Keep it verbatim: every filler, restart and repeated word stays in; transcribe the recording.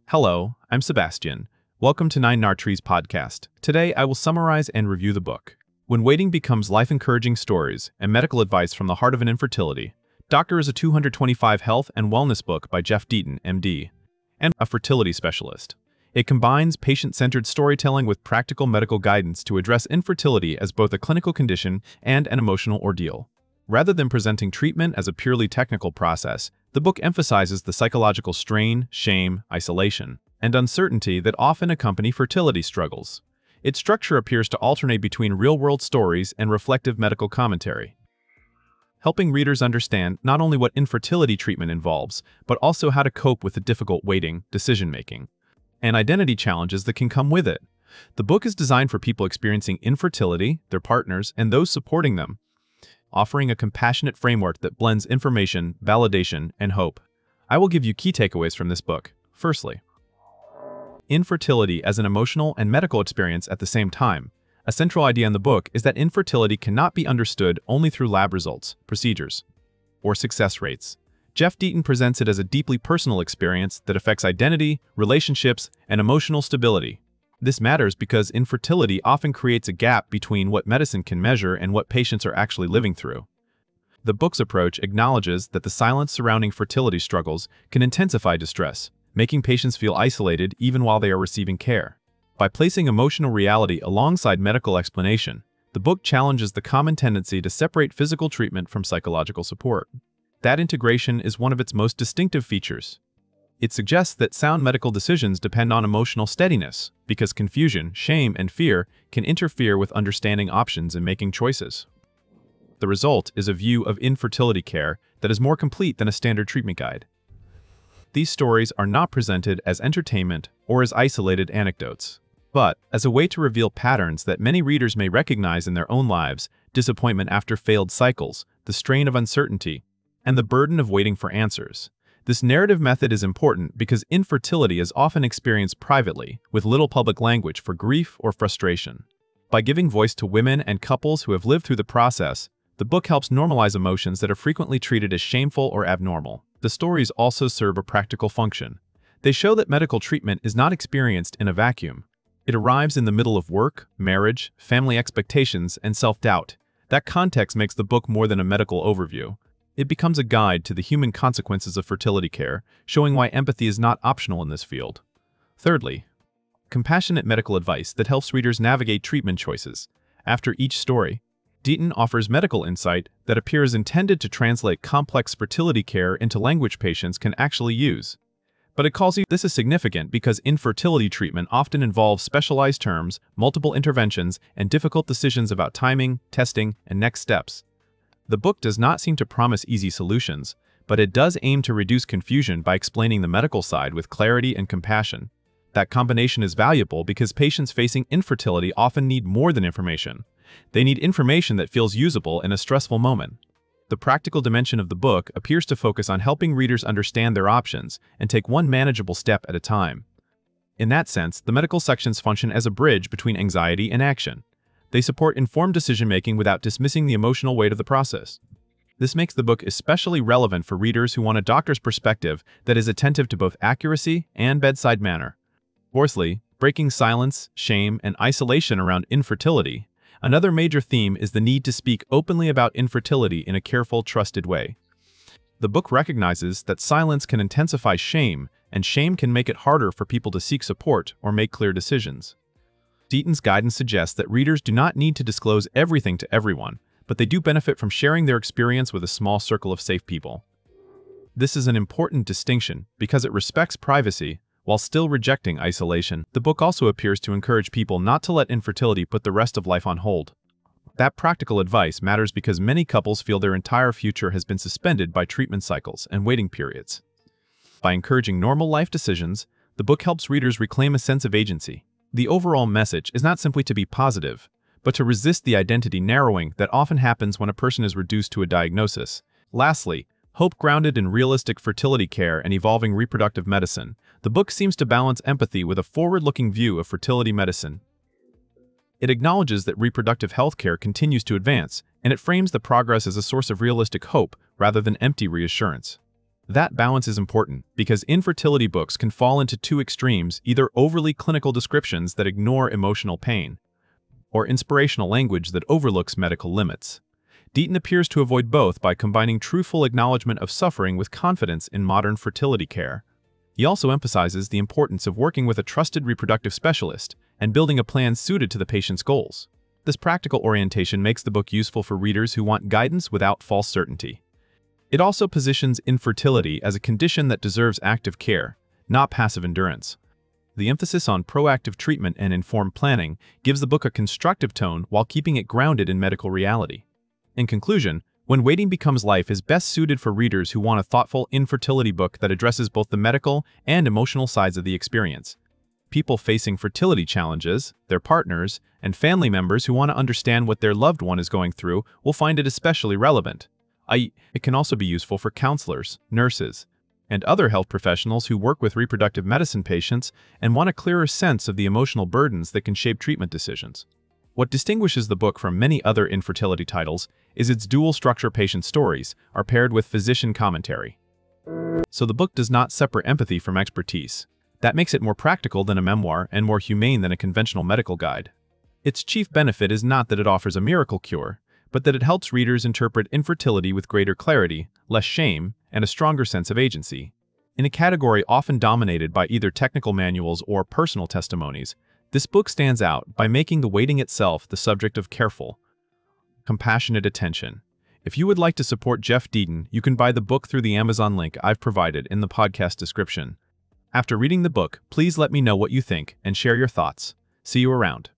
Hello, I'm Sebastian. Welcome to Nine Nartrees podcast. Today, I will summarize and review the book. When Waiting Becomes Life-Encouraging Stories and Medical Advice from the Heart of an Infertility, Doctor is a two hundred twenty-five health and wellness book by Jeff Deaton, M D, and a fertility specialist. It combines patient-centered storytelling with practical medical guidance to address infertility as both a clinical condition and an emotional ordeal. Rather than presenting treatment as a purely technical process, the book emphasizes the psychological strain, shame, isolation, and uncertainty that often accompany fertility struggles. Its structure appears to alternate between real-world stories and reflective medical commentary, helping readers understand not only what infertility treatment involves, but also how to cope with the difficult waiting, decision-making, and identity challenges that can come with it. The book is designed for people experiencing infertility, their partners, and those supporting them, offering a compassionate framework that blends information, validation, and hope. I will give you key takeaways from this book. Firstly, infertility as an emotional and medical experience at the same time. A central idea in the book is that infertility cannot be understood only through lab results, procedures, or success rates. Jeff Deaton presents it as a deeply personal experience that affects identity, relationships, and emotional stability. This matters because infertility often creates a gap between what medicine can measure and what patients are actually living through. The book's approach acknowledges that the silence surrounding fertility struggles can intensify distress, making patients feel isolated even while they are receiving care. By placing emotional reality alongside medical explanation, the book challenges the common tendency to separate physical treatment from psychological support. That integration is one of its most distinctive features. It suggests that sound medical decisions depend on emotional steadiness, because confusion, shame, and fear can interfere with understanding options and making choices. The result is a view of infertility care that is more complete than a standard treatment guide. These stories are not presented as entertainment or as isolated anecdotes, but as a way to reveal patterns that many readers may recognize in their own lives: disappointment after failed cycles, the strain of uncertainty, and the burden of waiting for answers. This narrative method is important because infertility is often experienced privately, with little public language for grief or frustration. By giving voice to women and couples who have lived through the process, the book helps normalize emotions that are frequently treated as shameful or abnormal. The stories also serve a practical function. They show that medical treatment is not experienced in a vacuum. It arrives in the middle of work, marriage, family expectations, and self-doubt. That context makes the book more than a medical overview. It becomes a guide to the human consequences of fertility care, showing why empathy is not optional in this field. Thirdly, compassionate medical advice that helps readers navigate treatment choices. After each story, Deaton offers medical insight that appears intended to translate complex fertility care into language patients can actually use. But it calls you this is significant because infertility treatment often involves specialized terms, multiple interventions, and difficult decisions about timing, testing, and next steps. The book does not seem to promise easy solutions, but it does aim to reduce confusion by explaining the medical side with clarity and compassion. That combination is valuable because patients facing infertility often need more than information. They need information that feels usable in a stressful moment. The practical dimension of the book appears to focus on helping readers understand their options and take one manageable step at a time. In that sense, the medical sections function as a bridge between anxiety and action. They support informed decision-making without dismissing the emotional weight of the process. This makes the book especially relevant for readers who want a doctor's perspective that is attentive to both accuracy and bedside manner. Fourthly, breaking silence, shame, and isolation around infertility. Another major theme is the need to speak openly about infertility in a careful, trusted way. The book recognizes that silence can intensify shame, and shame can make it harder for people to seek support or make clear decisions. Deaton's guidance suggests that readers do not need to disclose everything to everyone, but they do benefit from sharing their experience with a small circle of safe people. This is an important distinction because it respects privacy while still rejecting isolation. The book also appears to encourage people not to let infertility put the rest of life on hold. That practical advice matters because many couples feel their entire future has been suspended by treatment cycles and waiting periods. By encouraging normal life decisions, the book helps readers reclaim a sense of agency. The overall message is not simply to be positive, but to resist the identity narrowing that often happens when a person is reduced to a diagnosis. Lastly, hope grounded in realistic fertility care and evolving reproductive medicine. The book seems to balance empathy with a forward-looking view of fertility medicine. It acknowledges that reproductive health care continues to advance, and it frames the progress as a source of realistic hope rather than empty reassurance. That balance is important because infertility books can fall into two extremes, either overly clinical descriptions that ignore emotional pain, or inspirational language that overlooks medical limits. Deaton appears to avoid both by combining truthful acknowledgement of suffering with confidence in modern fertility care. He also emphasizes the importance of working with a trusted reproductive specialist and building a plan suited to the patient's goals. This practical orientation makes the book useful for readers who want guidance without false certainty. It also positions infertility as a condition that deserves active care, not passive endurance. The emphasis on proactive treatment and informed planning gives the book a constructive tone while keeping it grounded in medical reality. In conclusion, When Waiting Becomes Life is best suited for readers who want a thoughtful infertility book that addresses both the medical and emotional sides of the experience. People facing fertility challenges, their partners, and family members who want to understand what their loved one is going through will find it especially relevant. that is, it can also be useful for counselors, nurses, and other health professionals who work with reproductive medicine patients and want a clearer sense of the emotional burdens that can shape treatment decisions. What distinguishes the book from many other infertility titles is its dual-structure patient stories are paired with physician commentary. So the book does not separate empathy from expertise. That makes it more practical than a memoir and more humane than a conventional medical guide. Its chief benefit is not that it offers a miracle cure, but that it helps readers interpret infertility with greater clarity, less shame, and a stronger sense of agency. In a category often dominated by either technical manuals or personal testimonies, this book stands out by making the waiting itself the subject of careful, compassionate attention. If you would like to support Jeff Deaton, you can buy the book through the Amazon link I've provided in the podcast description. After reading the book, please let me know what you think and share your thoughts. See you around.